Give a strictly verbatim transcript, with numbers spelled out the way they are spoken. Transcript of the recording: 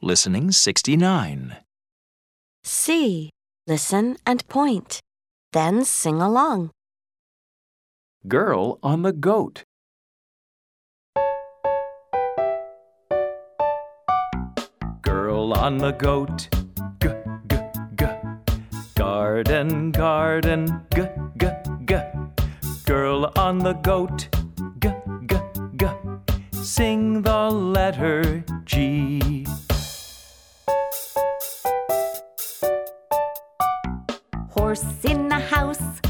Listening sixty-nine. C. Listen and point. Then sing along. Girl on the goat. Girl on the goat. G, g, g. Garden, garden. G, g, g. Girl on the goat. G, g, g. Sing the letter G. Horse in the house.